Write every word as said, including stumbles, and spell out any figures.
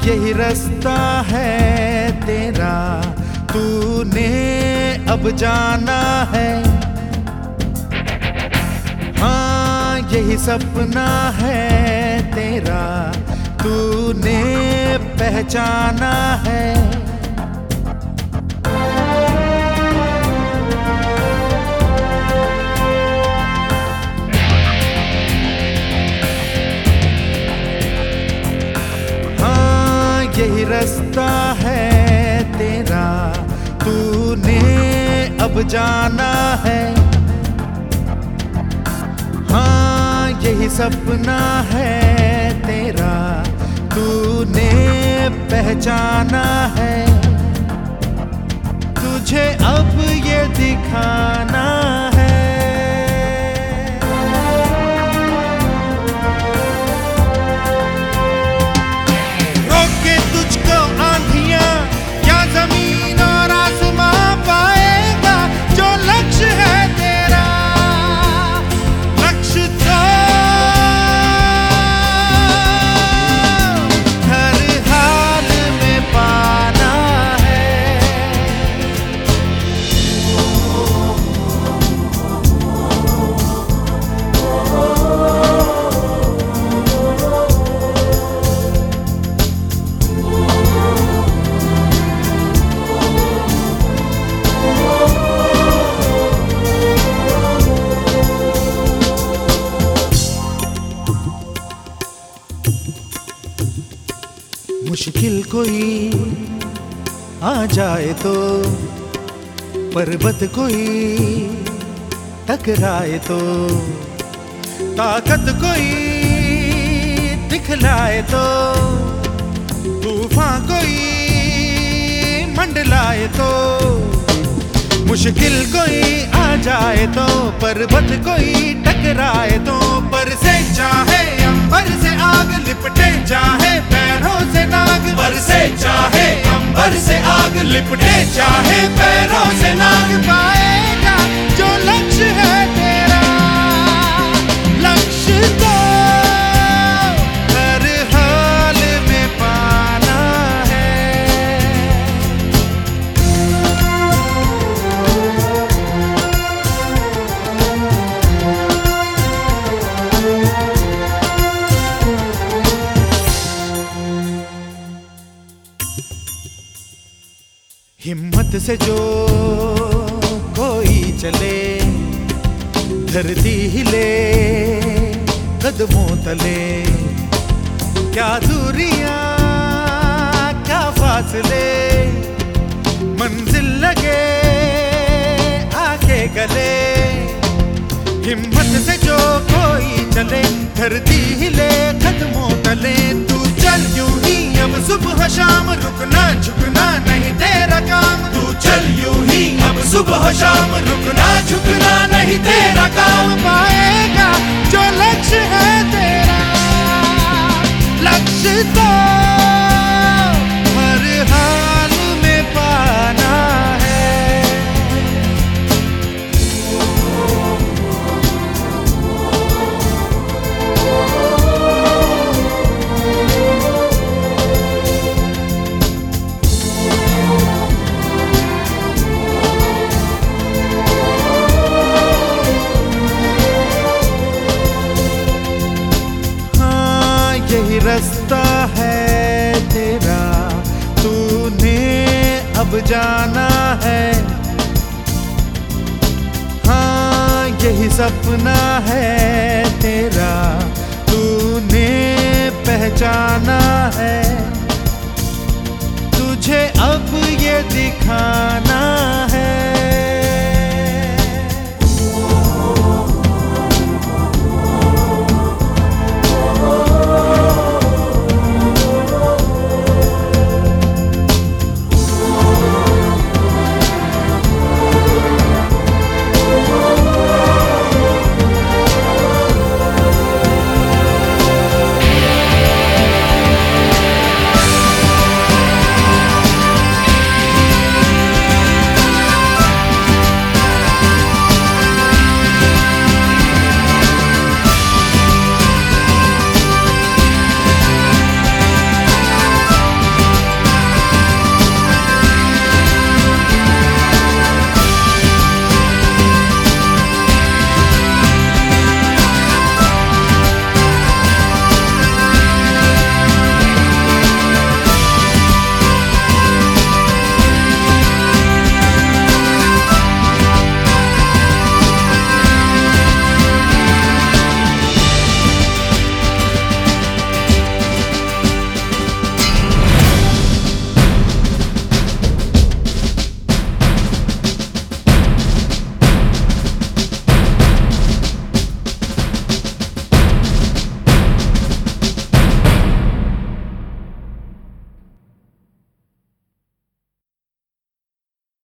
यही रास्ता है तेरा, तूने अब जाना है। हाँ यही सपना है तेरा, तूने पहचाना है। यही रास्ता है तेरा, तूने अब जाना है। हाँ यही सपना है तेरा, तूने पहचाना है। तुझे अब ये दिखाना है। मुश्किल कोई आ जाए तो, पर्वत कोई टकराए तो, ताकत कोई दिखलाए तो, तूफान कोई मंडलाए तो। मुश्किल कोई आ जाए तो, पर्वत कोई टकराए तो, पर से चाहे अंबर से आग लिपटे चाहे पैरों से नाग, पर से चाहे अंबर से आग लिपटे चाहे पैरों से नाग। पाएगा जो लक्ष्य है तेरा, लक्ष्य तो हर हाल में पाना है। हिम्मत से जो कोई चले, धरती हिले कदमों तले। क्या दूरियां क्या फासले, मंजिल लगे आके गले। हिम्मत से जो कोई चले, धरती हिले कदमों तले। तू चल यूं ही अब सुबह शाम, रुकना झुकना नहीं तेरा काम। तू चल यूं ही अब सुबह शाम, रुकना झुकना नहीं तेरा काम। पाएगा जो लक्ष्य है तेरा, लक्ष्य तो हर हाल में पाना है। यही रास्ता है तेरा, तूने अब जाना है। हाँ यही सपना है तेरा, तूने पहचाना है। तुझे अब ये